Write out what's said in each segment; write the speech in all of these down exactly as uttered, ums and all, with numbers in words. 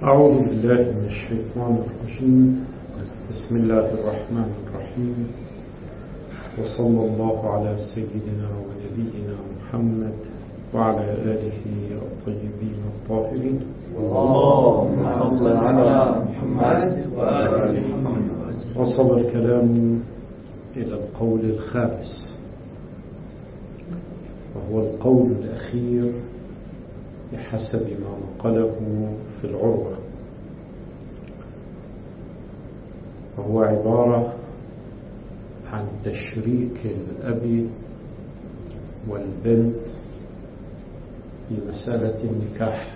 أعوذ بالله من الشيطان الرجيم. بسم الله الرحمن الرحيم، وصلى الله على سيدنا ونبينا محمد وعلى آله الطيبين الطاهرين. اللهم صل على محمد وآل محمد. وصل الكلام إلى القول الخامس، وهو القول الأخير بحسب ما نقله في العروة، وهو عبارة عن تشريك الأب والبنت في مسألة النكاح،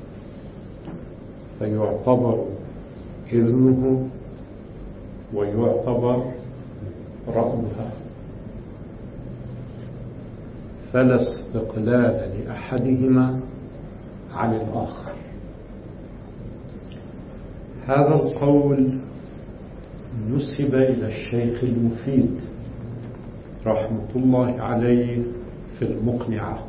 فيعتبر إذنه ويعتبر رأيها، فلا استقلال لأحدهما عن الآخر. هذا القول نسب إلى الشيخ المفيد رحمة الله عليه في المقنعة،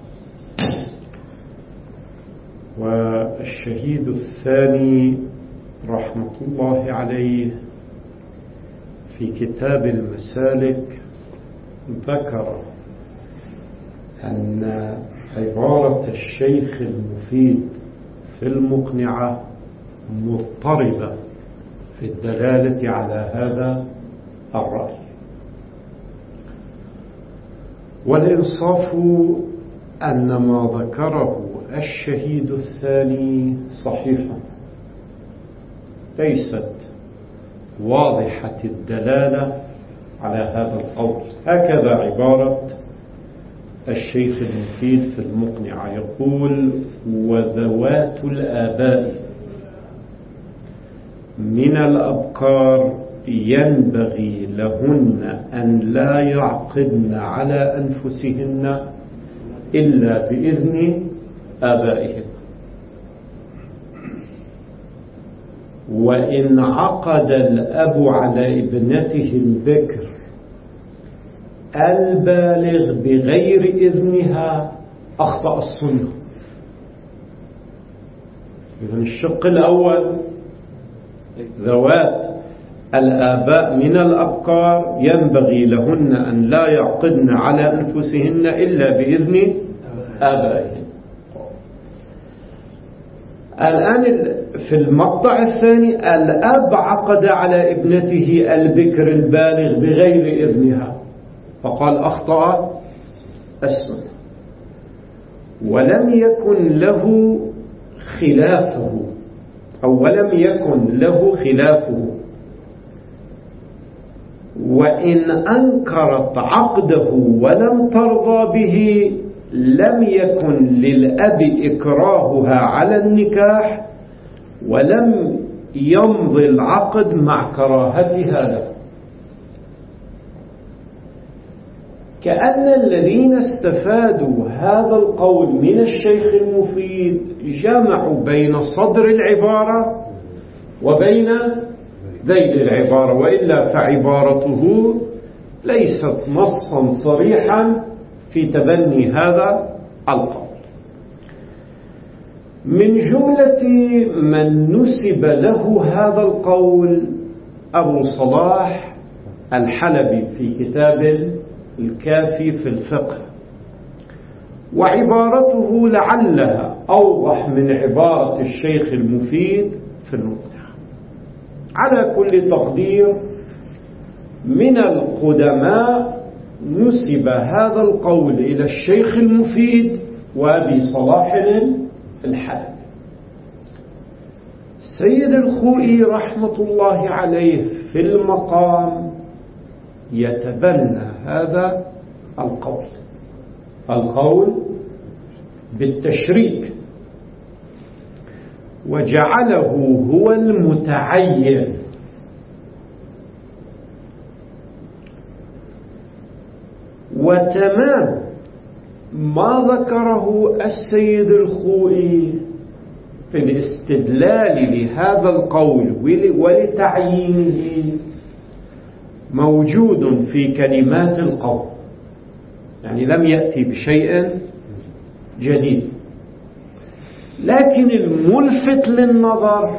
والشهيد الثاني رحمة الله عليه في كتاب المسالك ذكر أن عبارة الشيخ المفيد في المقنعة مضطربة في الدلالة على هذا الرأي، والإنصاف أن ما ذكره الشهيد الثاني صحيحا، ليست واضحة الدلالة على هذا القول. هكذا عبارة الشيخ المفيد في المقنعة، يقول: وذوات الآباء من الأبكار ينبغي لهن أن لا يعقدن على أنفسهن إلا بإذن آبائهن، وإن عقد الأب على ابنته البكر البالغ بغير إذنها أخطأ السنة. إذن الشق الأول ذوات الآباء من الأبكار ينبغي لهن أن لا يعقدن على أنفسهن إلا بإذن آبائهن. الآن في المقطع الثاني الأب عقد على ابنته البكر البالغ بغير إذنها، فقال أخطأ السنة، ولم يكن له خلافه أو ولم يكن له خلافه وإن أنكرت عقده ولم ترضى به لم يكن للأب إكراهها على النكاح، ولم يمضي العقد مع كراهتها له. كأن الذين استفادوا هذا القول من الشيخ المفيد جمعوا بين صدر العبارة وبين ذيل العبارة، وإلا فعبارته ليست نصا صريحا في تبني هذا القول. من جملة من نسب له هذا القول أبو صلاح الحلبي في كتاب الكافي في الفقه، وعبارته لعلها أوضح من عبارة الشيخ المفيد في المقنعة. على كل تقدير من القدماء نسب هذا القول إلى الشيخ المفيد وأبي صلاح الحلبي. سيد الخوئي رحمة الله عليه في المقام يتبنى هذا القول، القول بالتشريك، وجعله هو المتعين، وتمام ما ذكره السيد الخوئي في الاستدلال لهذا القول ولتعيينه موجود في كلمات القول، يعني لم يأتي بشيء جديد. لكن الملفت للنظر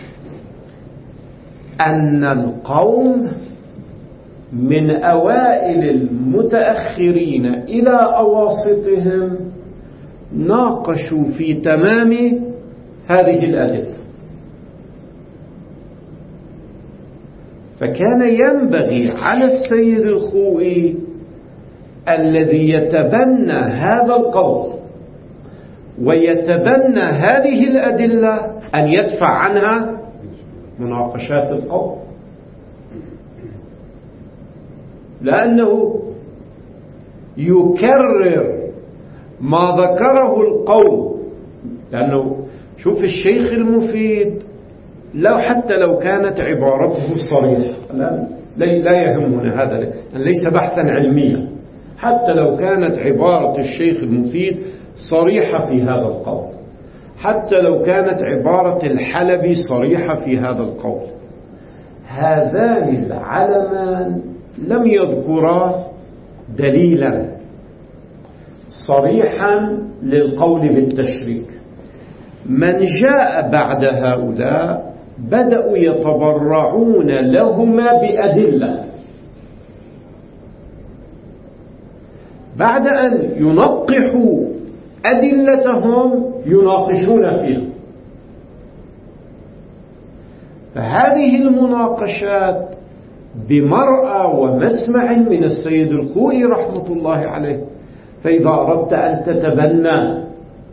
أن القوم من أوائل المتأخرين إلى أواسطهم ناقشوا في تمام هذه الأدلة، فكان ينبغي على السيد الخوئي الذي يتبنى هذا القول ويتبنى هذه الأدلة أن يدفع عنها مناقشات القول، لأنه يكرر ما ذكره القول. لأنه شوف الشيخ المفيد لو حتى لو كانت عبارته صريحة، لا, لا يهمنا هذا، ليس بحثا علميا، حتى لو كانت عبارة الشيخ المفيد صريحة في هذا القول، حتى لو كانت عبارة الحلبي صريحة في هذا القول، هذان العلمان لم يذكرا دليلا صريحا للقول بالتشريك. من جاء بعد هؤلاء بدأوا يتبرعون لهما بأدلة، بعد أن ينقحوا أدلتهم يناقشون فيها. فهذه المناقشات بمرأى ومسمع من السيد الخوئي رحمة الله عليه. فإذا أردت أن تتبنى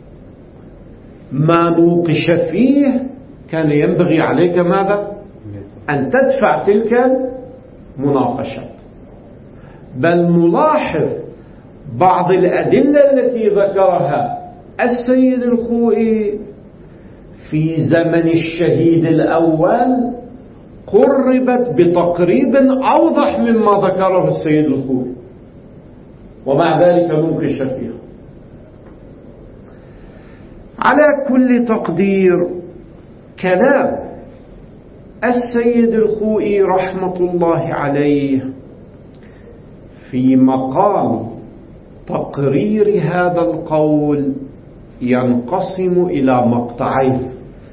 ما نوقش فيه كان ينبغي عليك ماذا؟ أن تدفع تلك المناقشات. بل نلاحظ بعض الأدلة التي ذكرها السيد الخوئي في زمن الشهيد الأول قربت بتقريب أوضح مما ذكره السيد الخوئي، ومع ذلك ننقش فيها. على كل تقدير كلام السيد الخوئي رحمة الله عليه في مقام تقرير هذا القول ينقسم إلى مقطعين.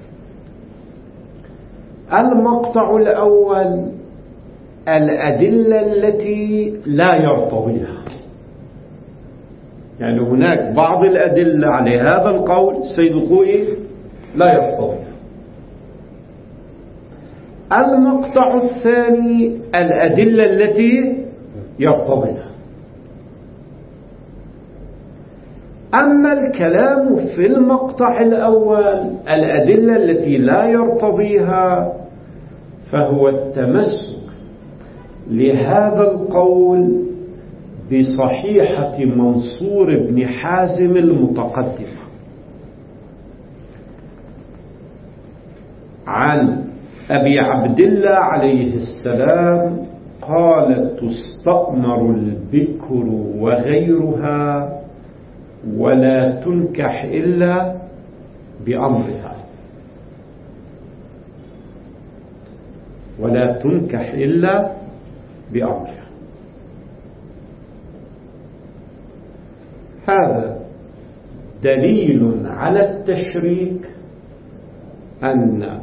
المقطع الأول الأدلة التي لا يرتضيها، يعني هناك بعض الأدلة على هذا القول السيد الخوئي لا يرتضيها. المقطع الثاني الأدلة التي يرتضيها. أما الكلام في المقطع الأول الأدلة التي لا يرتضيها فهو التمسك لهذا القول بصحيحة منصور بن حازم المتقدمة عن أبي عبد الله عليه السلام قال: تستأمر البكر وغيرها ولا تنكح إلا بأمرها، ولا تنكح إلا بأمرها. هذا دليل على التشريك أن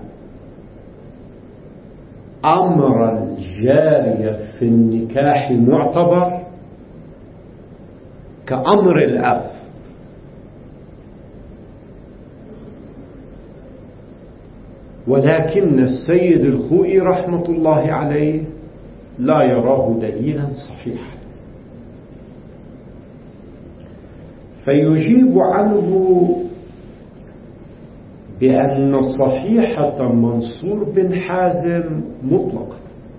أمر الجارية في النكاح معتبر كأمر الأب، ولكن السيد الخوئي رحمة الله عليه لا يراه دليلا صحيحا، فيجيب عنه بأن صحيحة منصور بن حازم مطلقة،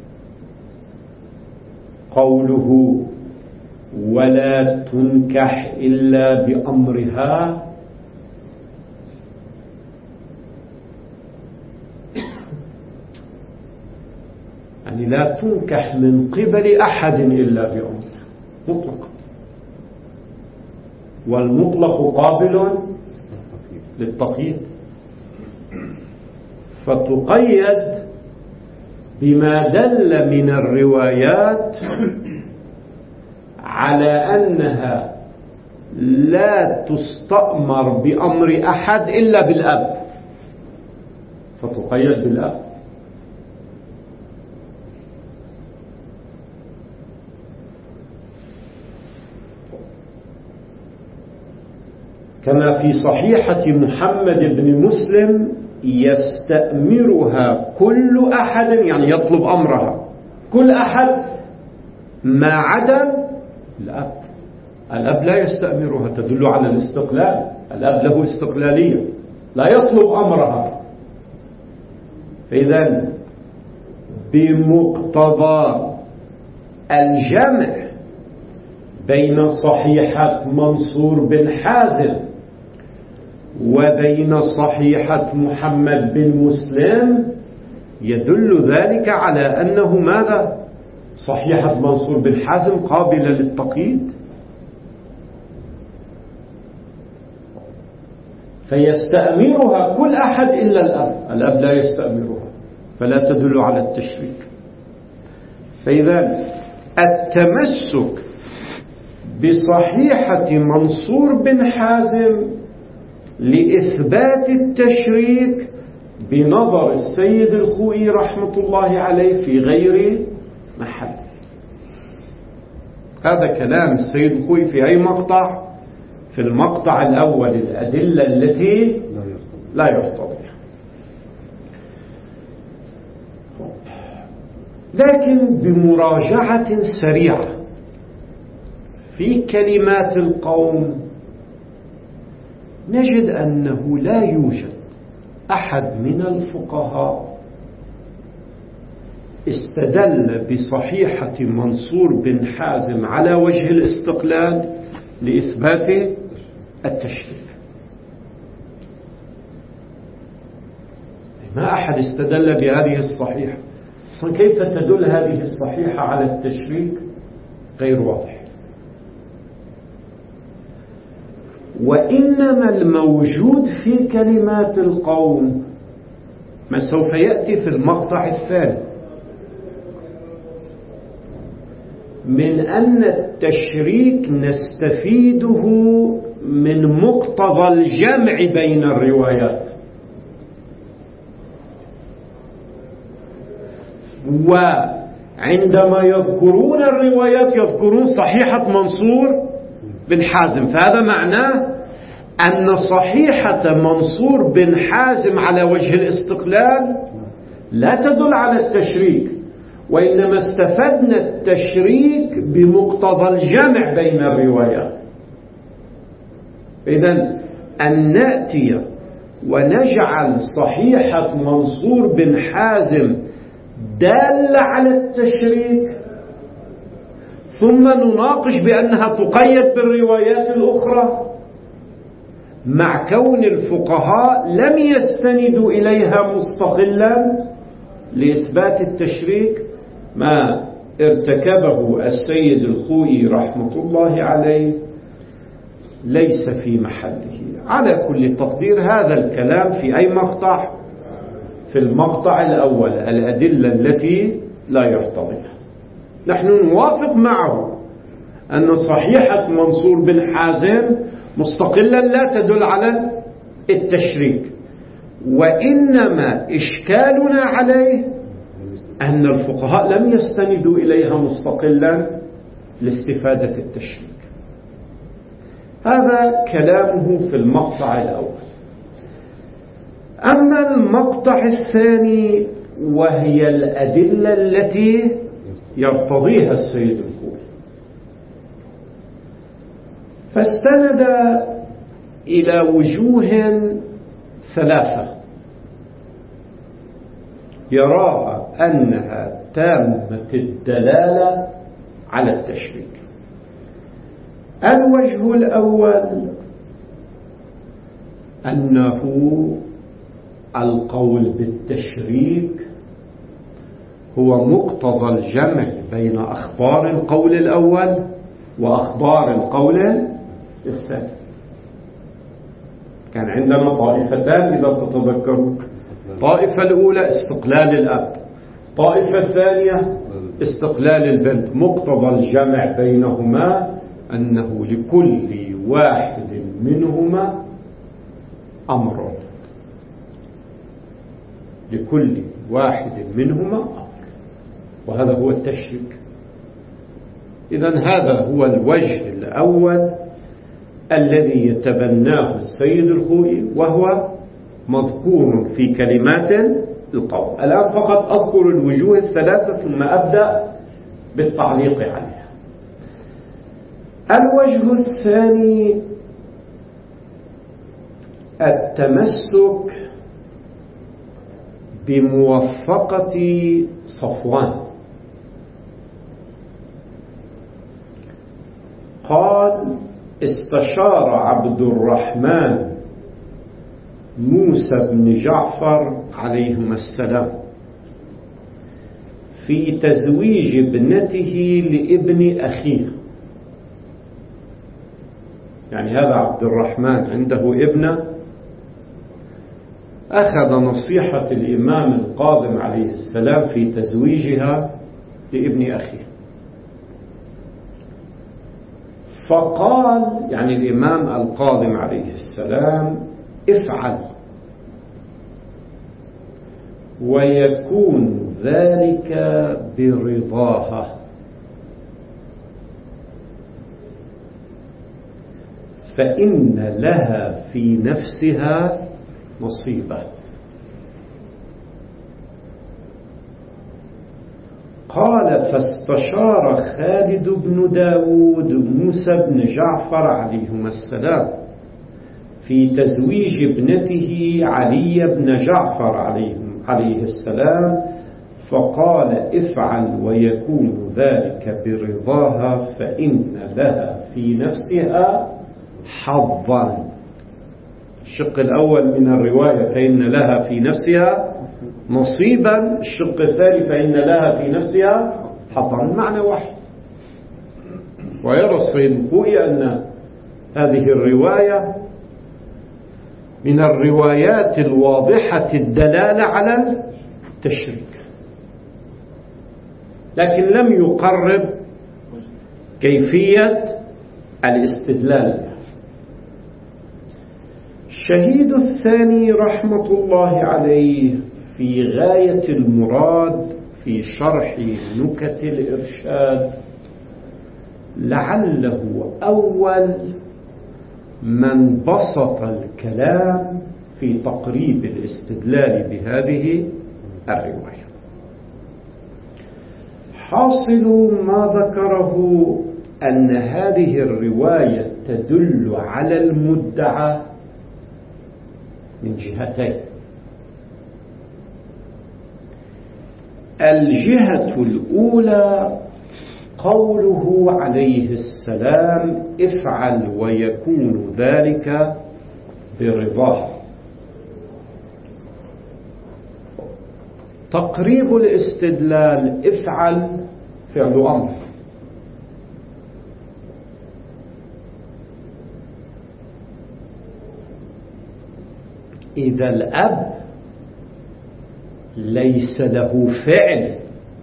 قوله ولا تنكح إلا بأمرها يعني لا تنكح من قبل أحد إلا بأمرها مطلقة، والمطلق قابل للتقييد، فتقيد بما دل من الروايات على أنها لا تستأمر بأمر أحد إلا بالأب، فتقيد بالأب. كما في صحيحة محمد بن مسلم يستأمرها كل أحد، يعني يطلب أمرها كل أحد ما عدا الأب. الأب لا يستأمرها، تدل على الاستقلال، الأب له استقلالية لا يطلب أمرها. فإذا بمقتضى الجمع بين صحيحة منصور بن حازم وبين صحيحة محمد بن مسلم يدل ذلك على أنه ماذا؟ صحيحة منصور بن حازم قابلة للتقييد، فيستأمرها كل أحد إلا الأب، الأب لا يستأمرها، فلا تدل على التشريك. فإذا التمسك بصحيحة منصور بن حازم لإثبات التشريك بنظر السيد الخوئي رحمة الله عليه في غير محل. هذا كلام السيد الخوئي في أي مقطع؟ في المقطع الأول، الأدلة التي لا يرتضيها. لكن بمراجعة سريعة في كلمات القوم نجد أنه لا يوجد أحد من الفقهاء استدل بصحيحة منصور بن حازم على وجه الاستقلال لإثبات التشريك. ما أحد استدل بهذه الصحيحة. أصلا كيف تدل هذه الصحيحة على التشريك؟ غير واضح. وإنما الموجود في كلمات القوم ما سوف يأتي في المقطع الثاني من أن التشريك نستفيده من مقتضى الجمع بين الروايات، وعندما يذكرون الروايات يذكرون صحيحة منصور بن حازم، فهذا معناه أن صحيحة منصور بن حازم على وجه الاستقلال لا تدل على التشريك، وإنما استفدنا التشريك بمقتضى الجمع بين الروايات. إذن أن نأتي ونجعل صحيحة منصور بن حازم دالة على التشريك ثم نناقش بأنها تقيد بالروايات الأخرى، مع كون الفقهاء لم يستندوا إليها مستقلا لإثبات التشريك، ما ارتكبه السيد الخوئي رحمة الله عليه ليس في محله. على كل تقدير هذا الكلام في أي مقطع؟ في المقطع الأول، الأدلة التي لا يرتضيها. نحن نوافق معه أن صحيحة منصور بن حازم مستقلا لا تدل على التشريك، وإنما إشكالنا عليه أن الفقهاء لم يستندوا إليها مستقلا لاستفادة التشريك. هذا كلامه في المقطع الأول. أما المقطع الثاني وهي الأدلة التي يرتضيها السيد الخوئي، فاستند إلى وجوه ثلاثة يراها أنها تامة الدلالة على التشريك. الوجه الأول أنه القول بالتشريك هو مقتضى الجمع بين أخبار القول الأول وأخبار القول الثاني. كان عندنا طائفتان إذا تتذكروا، طائفة الأولى استقلال الأب، طائفة الثانية استقلال البنت. مقتضى الجمع بينهما أنه لكل واحد منهما أمر، لكل واحد منهما أمر، وهذا هو التشريك. إذن هذا هو الوجه الأول الذي يتبناه السيد الخوئي، وهو مذكور في كلمات القول. الآن فقط أذكر الوجوه الثلاثة ثم أبدأ بالتعليق عليها. الوجه الثاني التمسك بموفقة صفوان. قال: استشار عبد الرحمن موسى بن جعفر عليهما السلام في تزويج ابنته لابن أخيه. يعني هذا عبد الرحمن عنده ابنة، أخذ نصيحة الإمام القاضم عليه السلام في تزويجها لابن أخيه، فقال يعني الإمام القاضم عليه السلام: افعل ويكون ذلك برضاها، فإن لها في نفسها نصيبا. قال: فاستشار خالد بن داود موسى بن جعفر عليهما السلام في تزويج ابنته علي بن جعفر عليه السلام، فقال: افعل ويكون ذلك برضاها، فإن لها في نفسها حظا. الشق الأول من الرواية فإن لها في نفسها نصيبا، الشق الثاني فإن لها في نفسها حظا، معنى واحد. ويرى السيد الخوئي أن هذه الرواية من الروايات الواضحة الدلالة على التشريك، لكن لم يقرب كيفية الاستدلال. الشهيد الثاني رحمة الله عليه في غاية المراد في شرح نكت الإرشاد، لعله أول من بسط الكلام في تقريب الاستدلال بهذه الرواية. حاصل ما ذكره أن هذه الرواية تدل على المدعى من جهتين. الجهة الأولى قوله عليه السلام: افعل ويكون ذلك برضاه. تقريب الاستدلال: افعل فعل أمر، إذا الأب ليس له فعل،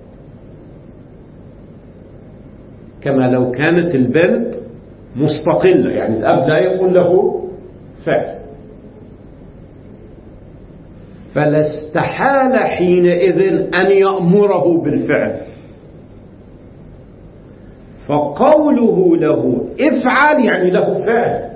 كما لو كانت البنت مستقلة، يعني الأب لا يكون له فعل، فلا استحال حينئذ أن يأمره بالفعل. فقوله له افعل يعني له فعل،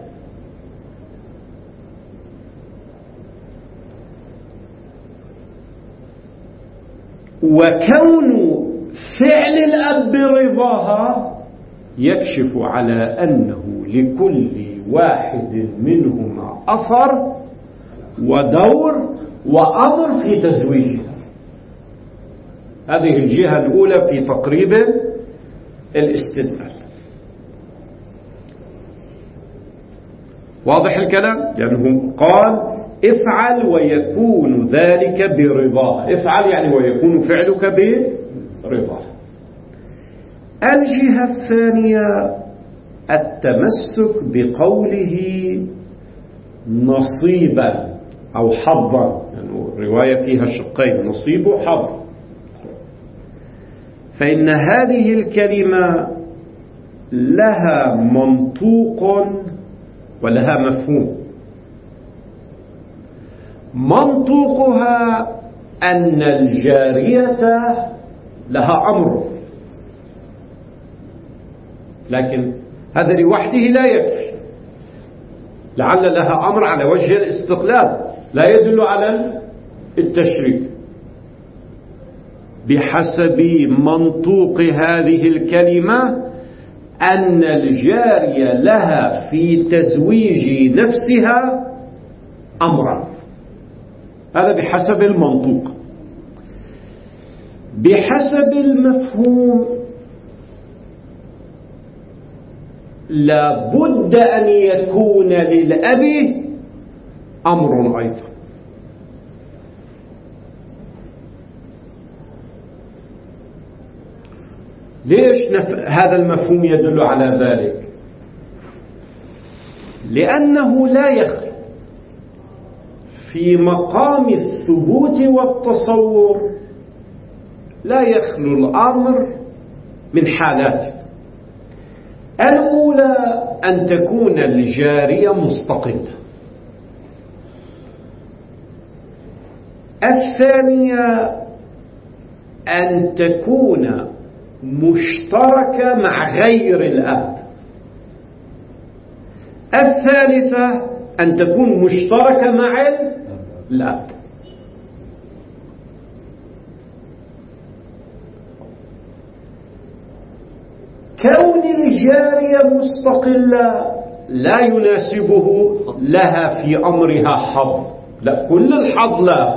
وكون فعل الأب رضاها يكشف على أنه لكل واحد منهما أثر ودور وأمر في تزويجها. هذه الجهة الأولى في تقريب الاستدلال. واضح الكلام؟ يعني قال افعل ويكون ذلك برضاه، افعل يعني ويكون فعلك برضاه. الجهة الثانية التمسك بقوله نصيبا أو حظا، يعني الرواية فيها شقين، نصيب وحظ. فإن هذه الكلمة لها منطوق ولها مفهوم. منطوقها أن الجارية لها أمر، لكن هذا لوحده لا يكفي. لعل لها أمر على وجه الاستقلال لا يدل على التشريك. بحسب منطوق هذه الكلمة أن الجارية لها في تزويج نفسها أمرا، هذا بحسب المنطوق. بحسب المفهوم لابد أن يكون للأب أمر أيضا. ليش نف... هذا المفهوم يدل على ذلك؟ لأنه لا يخلو في مقام الثبوت والتصور، لا يخلو الأمر من حالات. الأولى أن تكون الجارية مستقلة، الثانية أن تكون مشتركة مع غير الأب، الثالثة أن تكون مشتركة مع الأب. كون الجارية مستقلة لا يناسبه لها في أمرها حظ، لا، كل الحظ لا،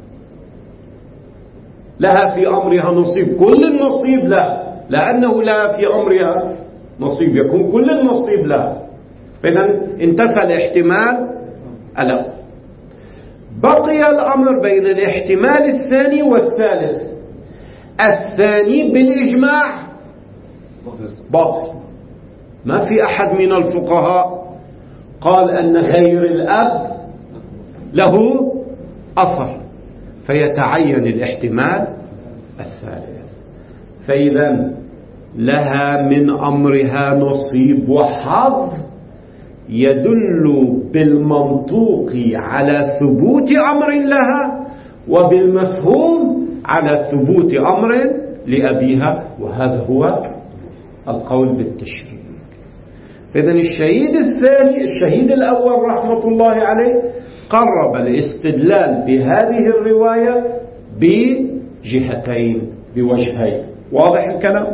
لها في أمرها نصيب، كل النصيب لا، لأنه لا في أمرها نصيب يكون كل النصيب لا. فإذا انتفى الاحتمال ألا. بقي الأمر بين الاحتمال الثاني والثالث. الثاني بالإجماع باطل، ما في أحد من الفقهاء قال أن غير الأب له أثر، فيتعين الاحتمال الثالث. فإذا لها من أمرها نصيب وحظ يدل بالمنطوق على ثبوت أمر لها، وبالمفهوم على ثبوت أمر لأبيها، وهذا هو القول بالتشريك. فإذا الشهيد الثاني الشهيد الأول رحمة الله عليه قرب الاستدلال بهذه الرواية بجهتين، بوجهين. واضح الكلام؟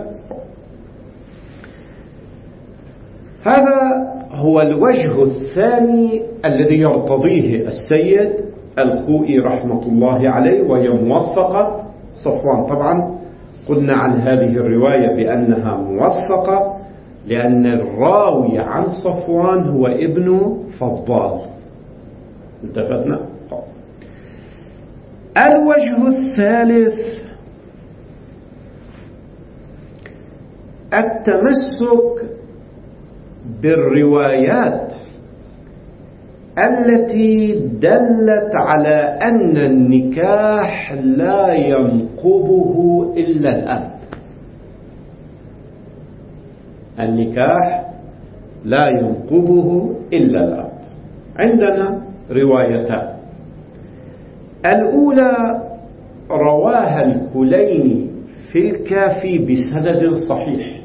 هذا هو الوجه الثاني الذي يرتضيه السيد الخوئي رحمة الله عليه، وهي موثقة صفوان. طبعا قلنا عن هذه الرواية بأنها موثقة لأن الراوي عن صفوان هو ابن فضال. انتفتنا؟ الوجه الثالث التمسك بالروايات التي دلت على أن النكاح لا ينقضه إلا الأب. النكاح لا ينقضه إلا الأب. عندنا روايتان. الأولى رواها الكليني في الكافي بسند صحيح،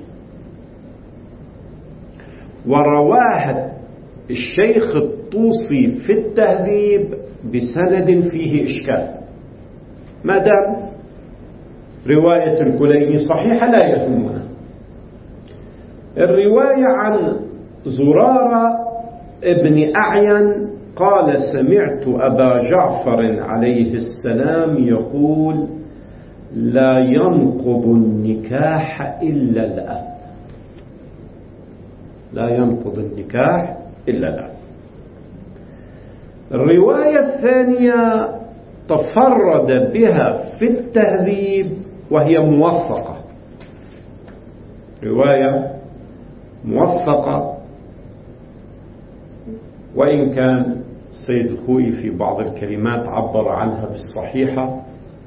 ورواها الشيخ الطوسي في التهذيب بسند فيه إشكال. ما دام رواية الكليني صحيحة لا يهمنا. الرواية عن زرارة ابن أعين قال: سمعت أبا جعفر عليه السلام يقول: لا ينقض النكاح إلا الأب. لا ينقض النكاح إلا الأب. الرواية الثانية تفرد بها في التهذيب وهي موثقة، رواية موثقة، وإن كان السيد الخوئي في بعض الكلمات عبر عنها بالصحيحة.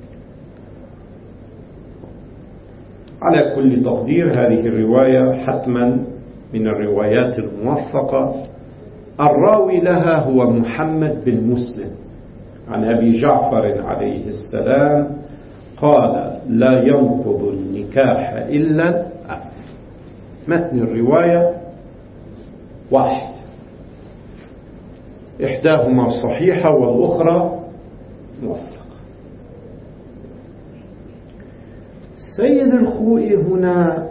على كل تقدير هذه الرواية حتما من الروايات الموثقة الراوي لها هو محمد بن مسلم عن أبي جعفر عليه السلام قال لا ينقض النكاح إلا الأب. متن الرواية واحد، إحداهما صحيحة والأخرى موثقة. سيد الخوئي هنا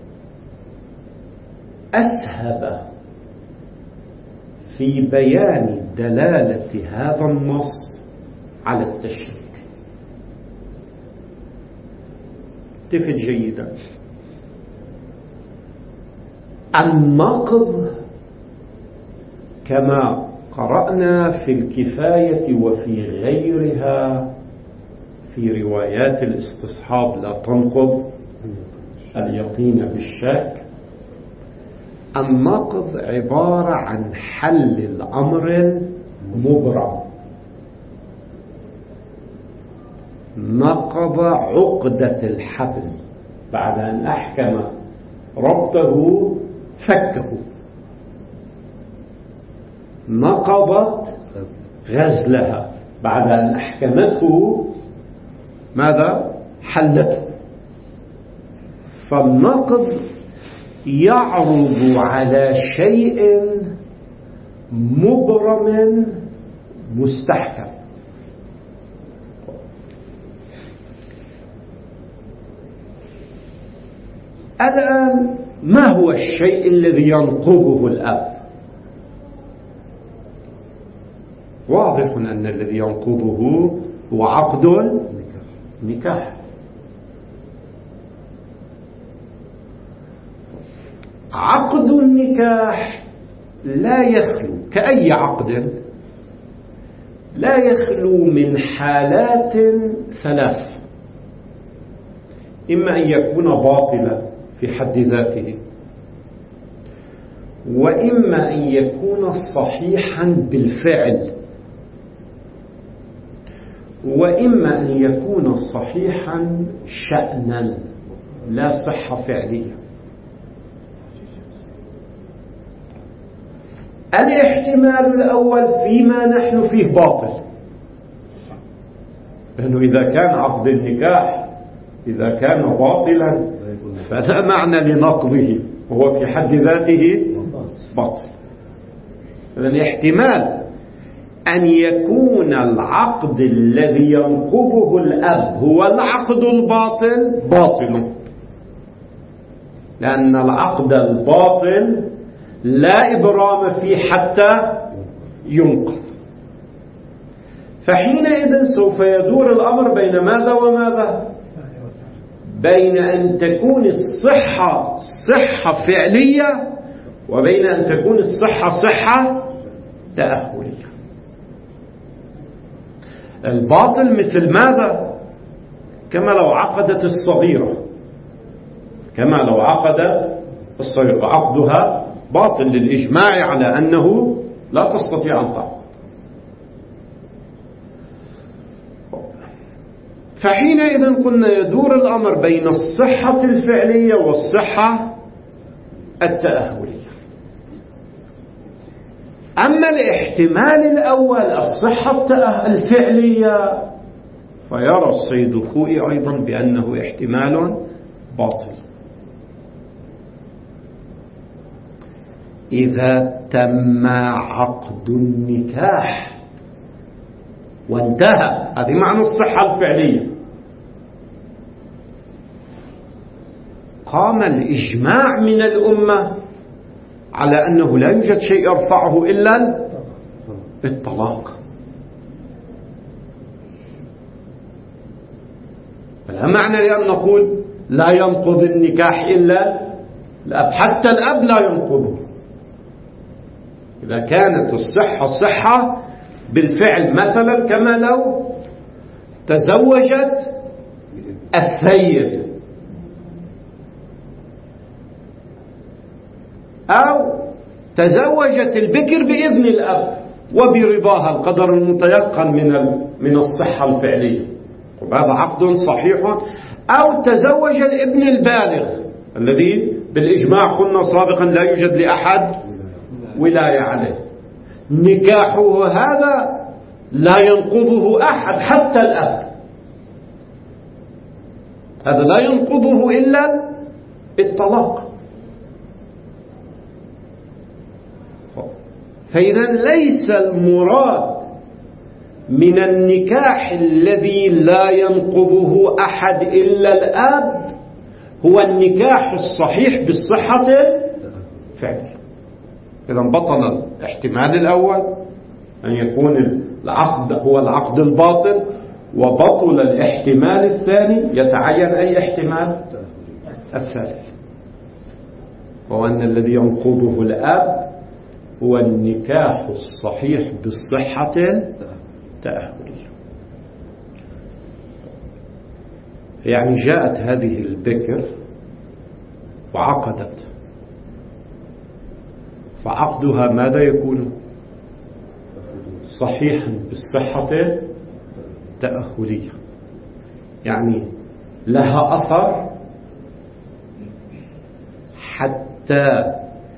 أسهب في بيان دلالة هذا النص على التشريك. التفت جيدا، النقض كما قرأنا في الكفاية وفي غيرها في روايات الاستصحاب لا تنقض اليقين بالشك، النقض عبارة عن حل الأمر المبرم. نقض عقدة الحبل بعد أن أحكم ربطه فكه، نقضت غزلها بعد أن أحكمته ماذا؟ حلته. فالنقض يعرض على شيء مبرم مستحكم. الآن ما هو الشيء الذي ينقضه الأب؟ واضح أن الذي ينقضه هو عقد النكاح. عقد النكاح لا يخلو كأي عقد لا يخلو من حالات ثلاث: إما أن يكون باطلا في حد ذاته، وإما أن يكون صحيحا بالفعل، وإما أن يكون صحيحا شأنا لا صحة فعلية. الاحتمال الأول فيما نحن فيه باطل، لأنه إذا كان عقد النكاح إذا كان باطلا فلا معنى لنقضه، وهو في حد ذاته باطل. إذن احتمال أن يكون العقد الذي ينقضه الأب هو العقد الباطل باطل، لأن العقد الباطل لا إبرام فيه حتى ينقض. فحينئذ سوف يدور الأمر بين ماذا وماذا؟ بين أن تكون الصحة صحة فعلية وبين أن تكون الصحة صحة تأهلية. الباطل مثل ماذا؟ كما لو عقدت الصغيرة، كما لو عقدت الصغيرة عقدها باطل للإجماع على أنه لا تستطيع أن تعقد. فحينئذ قلنا يدور الأمر بين الصحة الفعلية والصحة التأهلية. أما الاحتمال الأول الصحة الفعلية فيرى السيد الخوئي أيضا بأنه احتمال باطل. إذا تم عقد النكاح وانتهى، هذه معنى الصحة الفعلية، قام الإجماع من الأمة على أنه لا يوجد شيء يرفعه إلا الطلاق. فلا معنى لأن نقول لا ينقض النكاح إلا الأب، حتى الأب لا ينقضه إذا كانت الصحة صحة بالفعل، مثلا كما لو تزوجت الثيب أو تزوجت البكر بإذن الأب وبرضاها القدر المتيقن من من الصحة الفعلية، وهذا عقد صحيح. أو تزوج الابن البالغ الذي بالإجماع قلنا سابقا لا يوجد لأحد ولاية عليه، نكاحه هذا لا ينقضه أحد حتى الأب، هذا لا ينقضه إلا الطلاق. فإذا ليس المراد من النكاح الذي لا ينقضه أحد إلا الأب هو النكاح الصحيح بالصحة الفعلية. إذا بطل الاحتمال الأول أن يكون العقد هو العقد الباطل، وبطل الاحتمال الثاني، يتعين أي احتمال؟ الثالث، وهو أن الذي ينقضه الأب هو النكاح الصحيح بالصحة التأهلية. يعني جاءت هذه البكر وعقدت، فعقدها ماذا يكون؟ صحيحا بالصحة التأهلية، يعني لها أثر حتى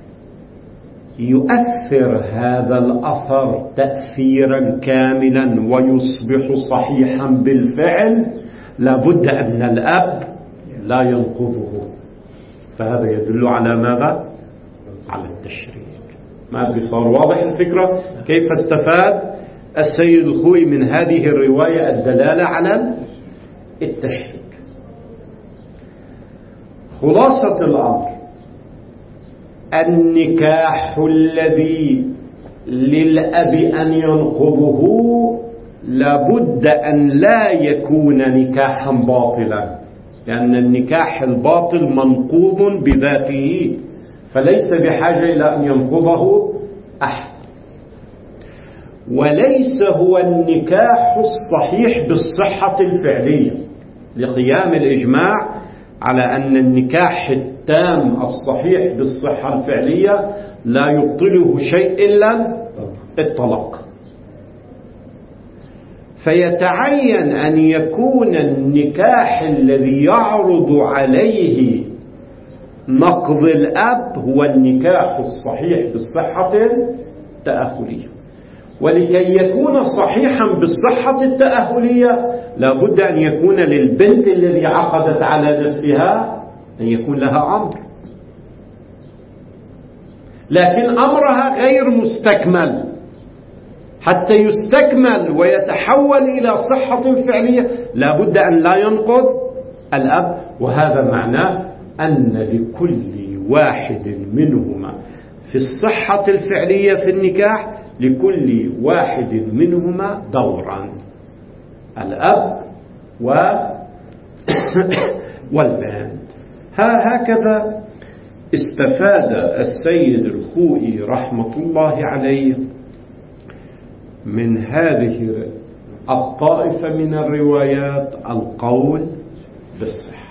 يؤثر هذا الأثر تأثيرا كاملا ويصبح صحيحا بالفعل، لابد أن الأب لا ينقضه. فهذا يدل على ماذا؟ على التشريك. ما أدري صار واضح الفكرة؟ كيف استفاد السيد الخوئي من هذه الرواية الدلالة على التشريك؟ خلاصة الأمر: النكاح الذي للأب أن ينقضه لابد أن لا يكون نكاحا باطلا، لأن النكاح الباطل منقوض بذاته، فليس بحاجة إلى أن ينقضه أحد. وليس هو النكاح الصحيح بالصحة الفعلية، لقيام الإجماع على أن النكاح التام الصحيح بالصحة الفعلية لا يبطله شيء إلا الطلاق. فيتعين أن يكون النكاح الذي يعرض عليه نقض الأب هو النكاح الصحيح بالصحة التأهلية. ولكي يكون صحيحا بالصحة التأهلية لابد أن يكون للبنت الذي عقدت على نفسها أن يكون لها أمر، لكن أمرها غير مستكمل. حتى يستكمل ويتحول إلى صحة فعلية لابد أن لا ينقض الأب. وهذا معناه أن لكل واحد منهما في الصحة الفعلية في النكاح لكل واحد منهما دورا، الأب و والبنت. هكذا استفاد السيد الخوئي رحمة الله عليه من هذه الطائفة من الروايات القول بالصحة.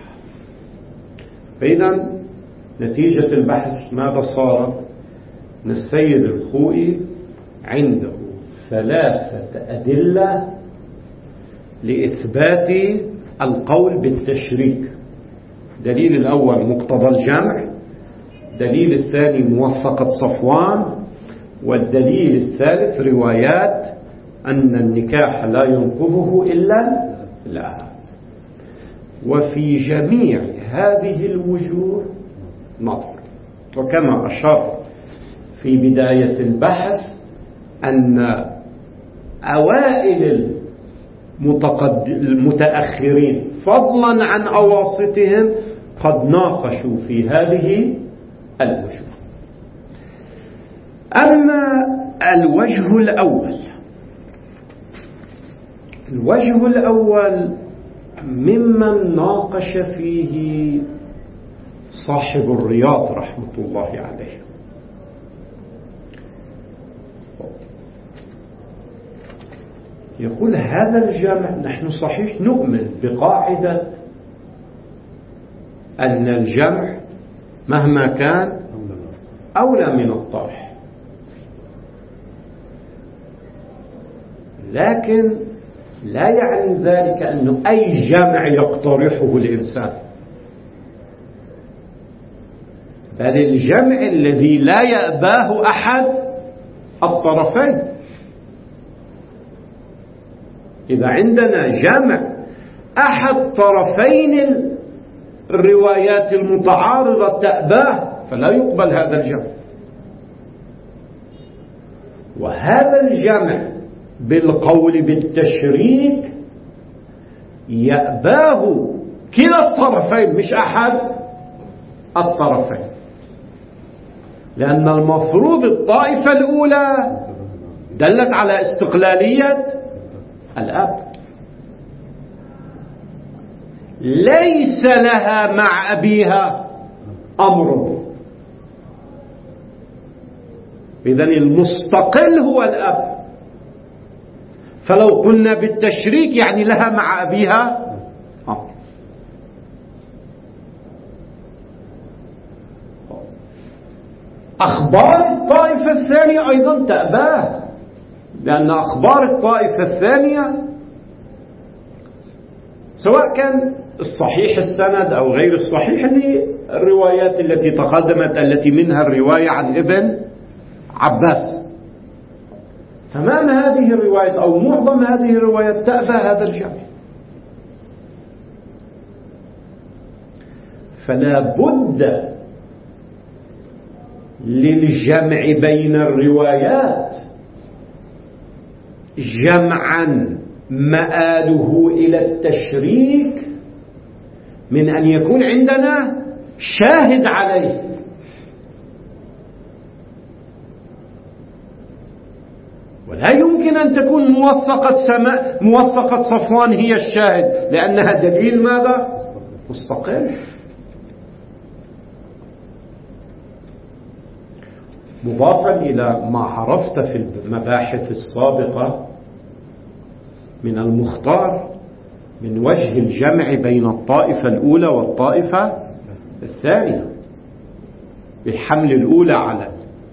فإذا نتيجة البحث ماذا صار؟ أن السيد الخوئي عنده ثلاثة أدلة لإثبات القول بالتشريك. دليل الأول مقتضى الجمع، دليل الثاني موافقة صفوان، والدليل الثالث روايات أن النكاح لا ينقضه إلا لا. وفي جميع هذه الوجوه نظر. وكما أشار في بداية البحث أن أوائل المتأخرين فضلا عن أواسطهم قد ناقشوا في هذه الوجوه. أما الوجه الأول الوجه الأول ممن ناقش فيه صاحب الرياض رحمة الله عليه. يقول هذا الجمع نحن صحيح نؤمن بقاعدة أن الجمع مهما كان أولى من الطرح، لكن لا يعني ذلك أنه أي جمع يقترحه الإنسان، بل الجمع الذي لا يأباه أحد الطرفين. إذا عندنا جمع أحد طرفين الروايات المتعارضة تأباه فلا يقبل هذا الجمع. وهذا الجمع بالقول بالتشريك يأباه كلا الطرفين مش أحد الطرفين، لأن المفروض الطائفة الأولى دلت على استقلالية الأب، ليس لها مع أبيها أمر، إذن المستقل هو الأب. فلو قلنا بالتشريك يعني لها مع أبيها أمر. أخبار الطائفة الثانية أيضا تأباه، لأن أخبار الطائفة الثانية سواء كان الصحيح السند أو غير الصحيح للروايات التي تقدمت التي منها الرواية عن ابن عباس، تمام هذه الروايات أو معظم هذه الروايات تأبى هذا الجمع. فلا بد للجمع بين الروايات جمعا مآله إلى التشريك من أن يكون عندنا شاهد عليه. ولا يمكن أن تكون موثقة سماء موثقة صفوان هي الشاهد، لأنها دليل ماذا؟ مستقل. مضافا إلى ما عرفت في المباحث السابقة من المختار من وجه الجمع بين الطائفة الأولى والطائفة الثانية، بحمل الأولى على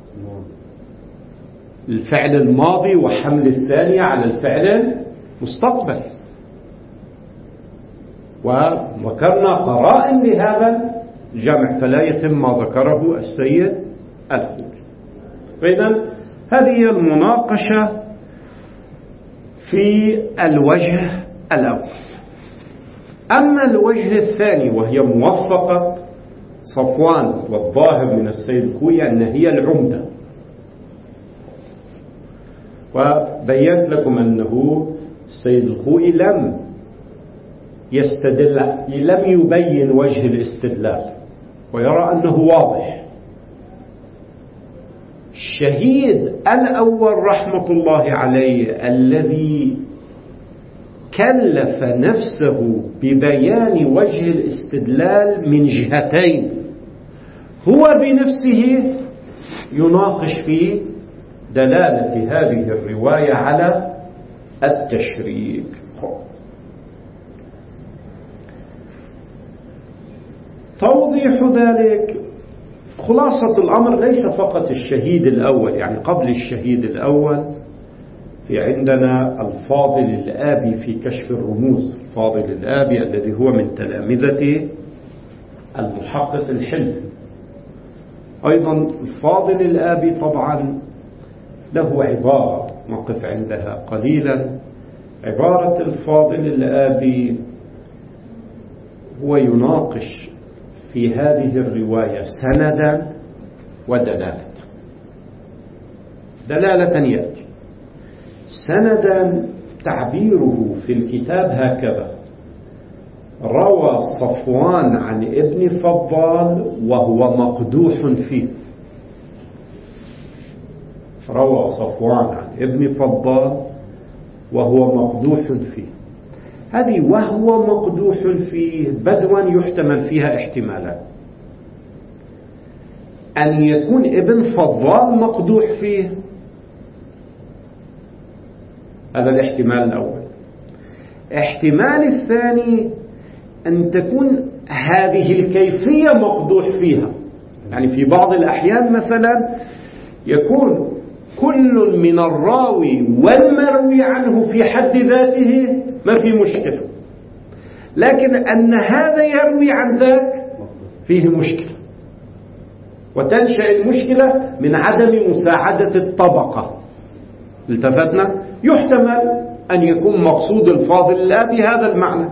الفعل الماضي وحمل الثانية على الفعل المستقبل. وذكرنا قرائن لهذا الجمع فلا يتم ما ذكره السيد الخوئي. فإذن هذه المناقشة في الوجه الأول. أما الوجه الثاني وهي موافقة صفوان والظاهر من السيد الخوئي أن هي العمدة، وبينت لكم أنه السيد الخوئي لم يستدل لم يبين وجه الاستدلال ويرى أنه واضح. الشهيد الأول رحمة الله عليه الذي كلف نفسه ببيان وجه الاستدلال من جهتين هو بنفسه يناقش في دلالة هذه الرواية على التشريك. توضيح ذلك خلاصة الأمر ليس فقط الشهيد الأول، يعني قبل الشهيد الأول في عندنا الفاضل الآبي في كشف الرموز، الفاضل الآبي الذي هو من تلامذة المحقق الحلمي. أيضا الفاضل الآبي طبعا له عبارة نقف عندها قليلا. عبارة الفاضل الآبي هو يناقش في هذه الرواية سندا ودلالة. دلالة يأتي سندا تعبيره في الكتاب هكذا: روى صفوان عن ابن فضال وهو مقدوح فيه. روى صفوان عن ابن فضال وهو مقدوح فيه. هذه وهو مقدوح فيه بدوا يحتمل فيها احتمالات: أن يكون ابن فضال مقدوح فيه، هذا الاحتمال الأول. احتمال الثاني أن تكون هذه الكيفية مقدوح فيها، يعني في بعض الأحيان مثلا يكون كل من الراوي والمروي عنه في حد ذاته ما في مشكلة، لكن أن هذا يروي عن ذاك فيه مشكلة، وتنشأ المشكلة من عدم مساعدة الطبقة التفتنا. يحتمل أن يكون مقصود الفاضل لا بهذا المعنى،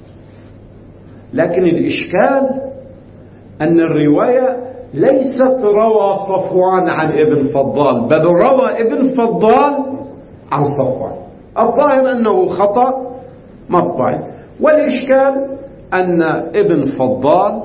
لكن الإشكال أن الرواية ليست روى صفوان عن ابن فضال، بل روى ابن فضال عن صفوان. الظاهر أنه خطأ مطبعي، والإشكال أن ابن فضال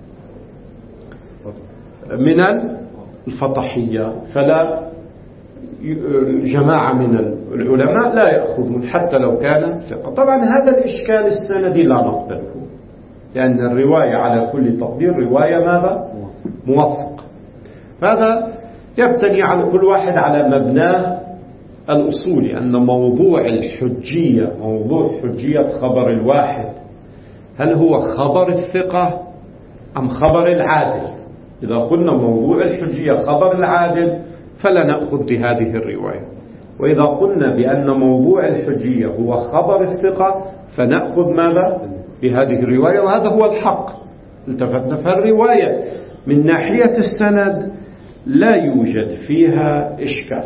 من الفطحية، فلا جماعة من العلماء لا يأخذون حتى لو كان ثقة. طبعا هذا الإشكال السندي لا نقبله، لأن الرواية على كل تقدير رواية ماذا؟ موثق. هذا يبتني على كل واحد على مبناه الأصولي، أن موضوع الحجية، موضوع حجية خبر الواحد، هل هو خبر الثقة أم خبر العادل؟ إذا قلنا موضوع الحجية خبر العادل فلا نأخذ بهذه الرواية، وإذا قلنا بأن موضوع الحجية هو خبر الثقة فنأخذ ماذا؟ بهذه الرواية، وهذا هو الحق. التفتنا. فالرواية من ناحية السند لا يوجد فيها إشكال.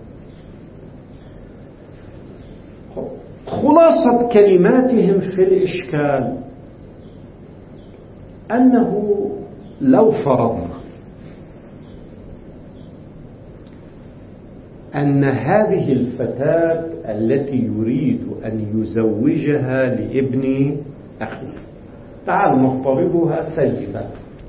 خلاصة كلماتهم في الإشكال أنه لو فرضنا أن هذه الفتاة التي يريد أن يزوجها لابن أخيه، تعال نفترضها سيدة،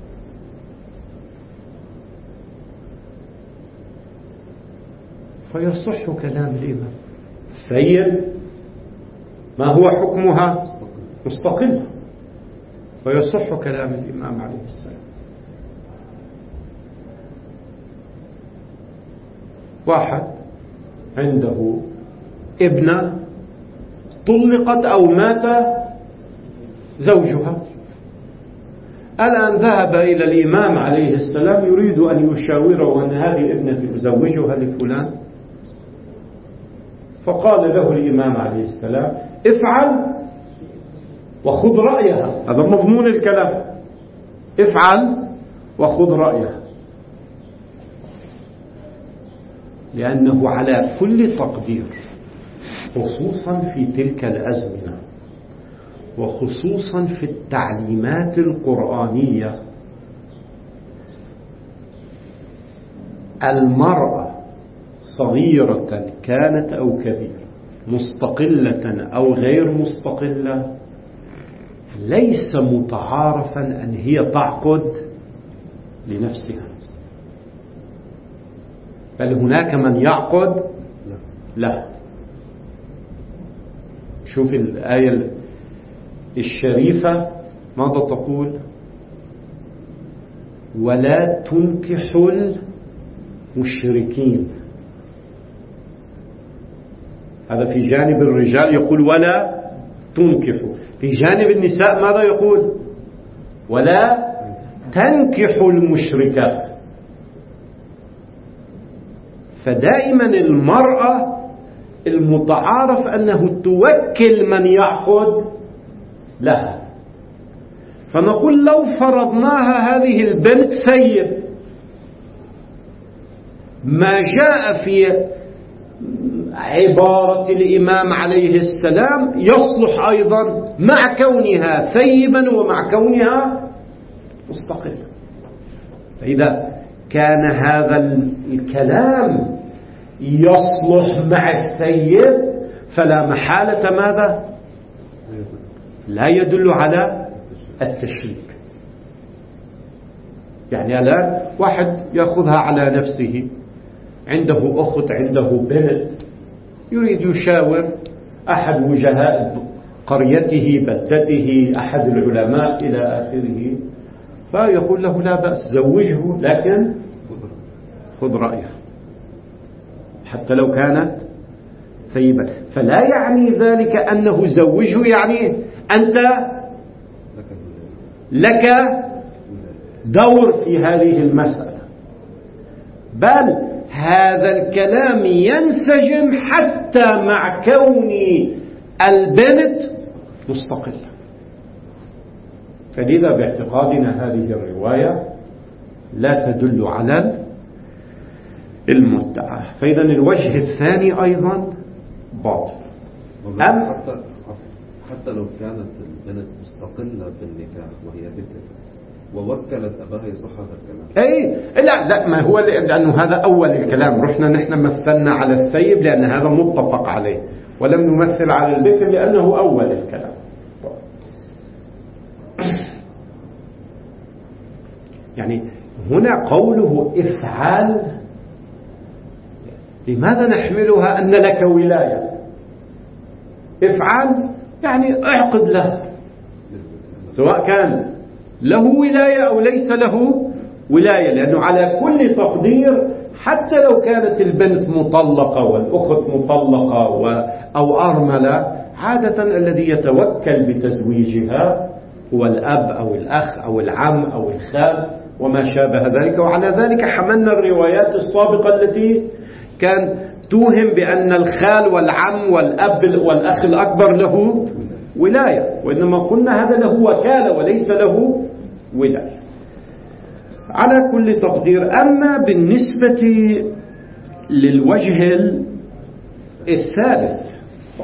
فيصح كلام الإمام السيد ما هو حكمها؟ مستقل، فيصح كلام الإمام عليه السلام. واحد عنده ابنة طلقت أو مات زوجها، الآن ذهب إلى الإمام عليه السلام يريد أن يشاوره أن هذه ابنة أزوجها لفلان، فقال له الإمام عليه السلام افعل وخذ رأيها. هذا مضمون الكلام، افعل وخذ رأيها، لأنه على كل تقدير، خصوصا في تلك الأزمنة وخصوصا في التعليمات القرآنية، المرأة صغيرة كانت أو كبيرة، مستقلة أو غير مستقلة، ليس متعارفا أن هي تعقد لنفسها، بل هناك من يعقد له. شوف الآية الشريفة ماذا تقول؟ ولا تنكحوا المشركين. هذا في جانب الرجال يقول ولا تنكحوا، في جانب النساء ماذا يقول؟ ولا تنكحوا المشركات. فدائما المرأة المتعارف أنه توكل من يعقد لها. فنقول لو فرضناها هذه البنت سيد، ما جاء في عبارة الإمام عليه السلام يصلح أيضا مع كونها ثيبا ومع كونها مستقلة. فإذا كان هذا الكلام يصلح مع الثيب فلا محالة ماذا؟ لا يدل على التشريك. يعني الآن واحد يأخذها على نفسه، عنده أخت، عنده بنت، يريد يشاور أحد وجهاء قريته، بلدته، أحد العلماء إلى آخره، فيقول له لا بأس زوجه، لكن خذ رأيه حتى لو كانت ثيبا. فلا يعني ذلك أنه زوجه يعني أنت لك دور في هذه المسألة، بل هذا الكلام ينسجم حتى مع كون البنت مستقلة. فلذا باعتقادنا هذه الرواية لا تدل على المدعى. فإذا الوجه الثاني أيضا باطل. أم حتى, حتى لو كانت البنت مستقلة بالنكاح وهي بكر ووكلت أباها يصح هذا الكلام؟ أي لا لا، ما هو لأنه هذا أول الكلام. رحنا نحن مثلنا على الثيب لأن هذا متفق عليه، ولم نمثل على البكر لأنه أول الكلام. يعني هنا قوله افعل، لماذا نحملها أن لك ولاية؟ افعل يعني اعقد له، سواء كان له ولاية أو ليس له ولاية، لأنه على كل تقدير حتى لو كانت البنت مطلقة والأخت مطلقة أو أرملة، عادة الذي يتوكل بتزويجها هو الأب أو الأخ أو العم أو الخال وما شابه ذلك. وعلى ذلك حملنا الروايات السابقة التي كان توهم بأن الخال والعم والأب والأخ الأكبر له ولاية، وإنما قلنا هذا له وكالة وليس له ولاية على كل تقدير. أما بالنسبة للوجه الثالث،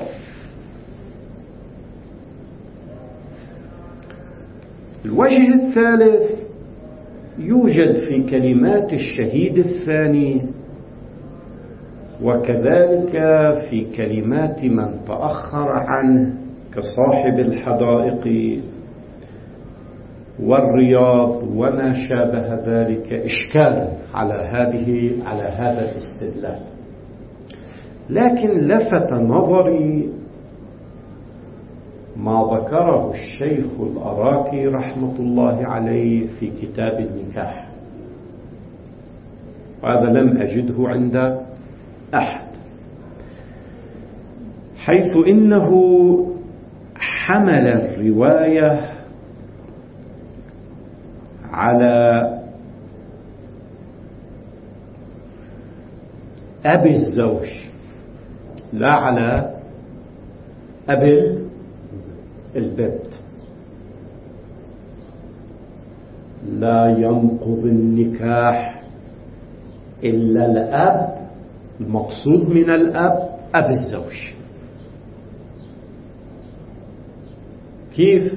الوجه الثالث يوجد في كلمات الشهيد الثاني وكذلك في كلمات من تأخر عنه كصاحب الحدائق والرياض وما شابه ذلك إشكال على هذه على هذا الاستدلال. لكن لفت نظري ما ذكره الشيخ الأراكي رحمة الله عليه في كتاب النكاح، وهذا لم أجده عند أحد، حيث إنه حمل الرواية على أبي الزوج لا على أبي البنت. لا ينقض النكاح إلا الأب، المقصود من الأب أبي الزوج. كيف؟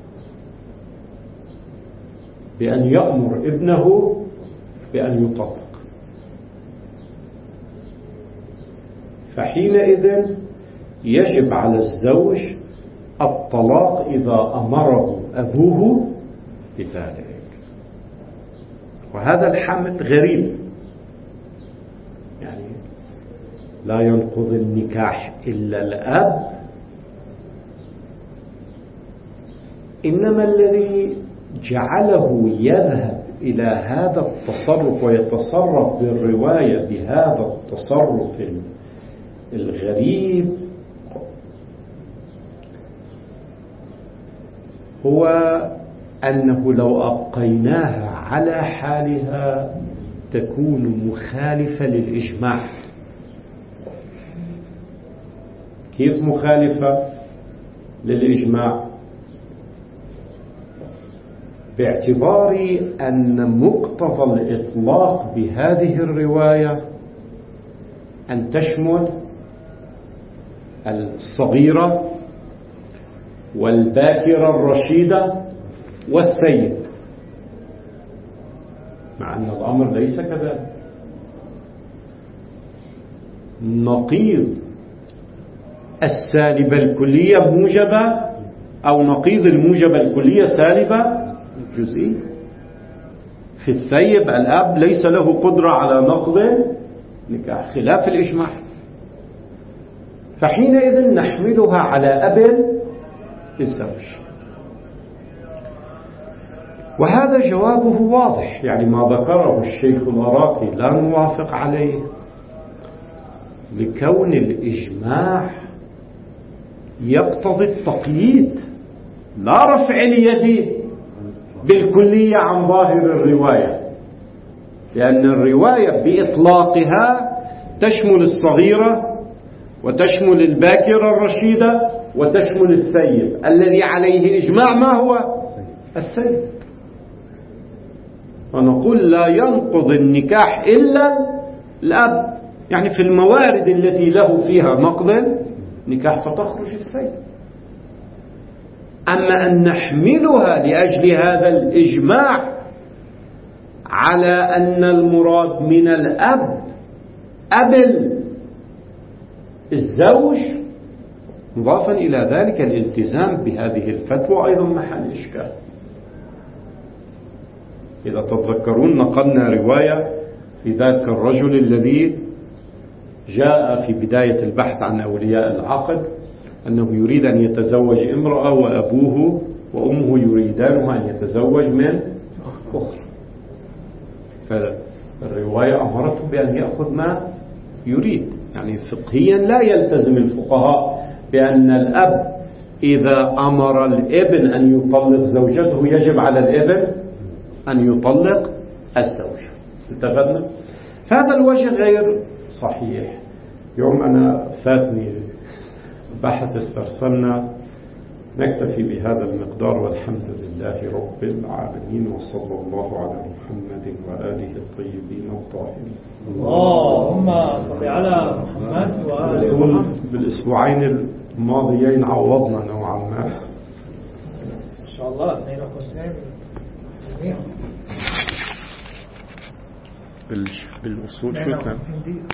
بأن يأمر ابنه بأن يطلق، فحينئذ يجب على الزوج الطلاق إذا أمره أبوه بذلك. وهذا الحمل غريب، يعني لا ينقض النكاح إلا الأب، إنما الذي جعله يذهب إلى هذا التصرف ويتصرف بالرواية بهذا التصرف الغريب هو أنه لو أبقيناها على حالها تكون مخالفة للإجماع. كيف مخالفة للإجماع؟ باعتبار أن مقتضى الإطلاق بهذه الرواية أن تشمل الصغيرة والباكرة الرشيدة والثيب، مع أن الأمر ليس كذلك. نقيض السالبة الكلية موجبة، أو نقيض الموجبة الكلية سالبة جزئية. في الثيب الأب ليس له قدرة على نقض نكاح خلاف الإجماع، فحينئذ نحملها على أب الزوج. وهذا جوابه واضح، يعني ما ذكره الشيخ الأراكي لا نوافق عليه، لكون الإجماع يقتضي التقييد لا رفع اليد بالكلية عن ظاهر الرواية، لأن الرواية بإطلاقها تشمل الصغيرة وتشمل الباكرة الرشيدة وتشمل الثيب الذي عليه إجماع ما هو الثيب. ونقول لا ينقض النكاح إلا الأب يعني في الموارد التي له فيها نقض نكاح فتخرج الثيب. أما أن نحملها لأجل هذا الإجماع على أن المراد من الأب أب الزوج، مضافا إلى ذلك الالتزام بهذه الفتوى أيضا محل إشكال. إذا تتذكرون نقلنا رواية في ذاك الرجل الذي جاء في بداية البحث عن أولياء العقد أنه يريد أن يتزوج امرأة وأبوه وأمه يريدانه أن يتزوج من أخرى، فالرواية أمرته بأن يأخذ ما يريد. يعني فقهيا لا يلتزم الفقهاء بأن الأب إذا أمر الابن أن يطلق زوجته يجب على الابن أن يطلق الزوجة. اتفقنا؟ فهذا الوجه غير صحيح. يوم أنا فاتني بحث استرسلنا، نكتفي بهذا المقدار والحمد لله رب العالمين، وصلى الله على محمد وآله الطيبين الطاهرين. اللهم صل على محمد وآله محمد. بالأسبوعين الماضيين عوضنا نوعا ما إن شاء الله اثنين وخمسين بالأصول شو كان